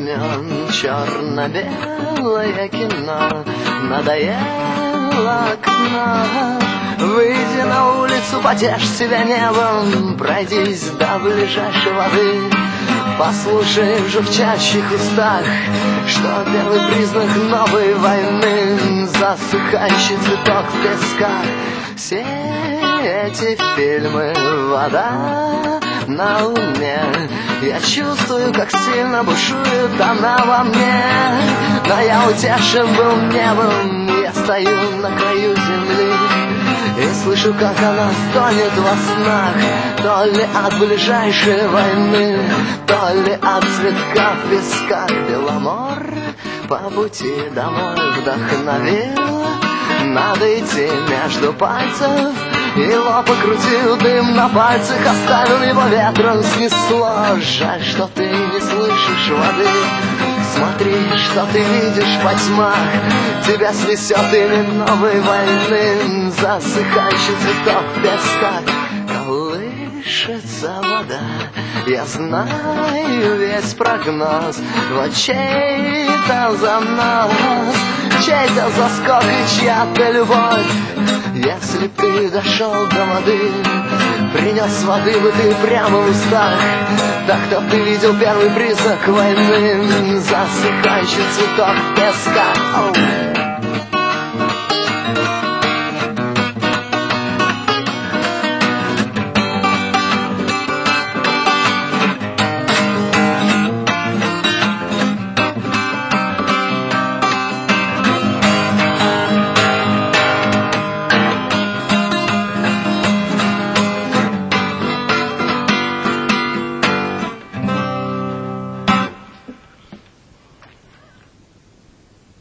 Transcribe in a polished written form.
времен черно-белое кино. Надоело окно. Выйди на улицу, потешь себя небом, пройдись до ближайшей воды. Послушай в журчащих устах, что первый признак новой войны. Засыхающий цветок в песках. Все эти фильмы, вода на луне. Я чувствую, как сильно бушует она во мне. Но я утешен был небом, я стою на краю земли и слышу, как она стонет во снах. То ли от ближайшей войны, то ли от цветка в песках. Беломор по пути домой вдохновил. Надо идти между пальцев. Его покрутил дым на пальцах, оставил его ветром снесло. Жаль, что ты не слышишь воды. Смотри, что ты видишь во тьмах. Тебя снесет имя новой войны. Засыхающий цветок в песках. Колышется вода. Я знаю весь прогноз. Вот чей-то занос, чей-то заскок и чья-то любовь. Если ты дошел до воды, принес воды бы ты прямо в устах. Так кто ты видел первый признак войны. Засыхающий цветок в песках.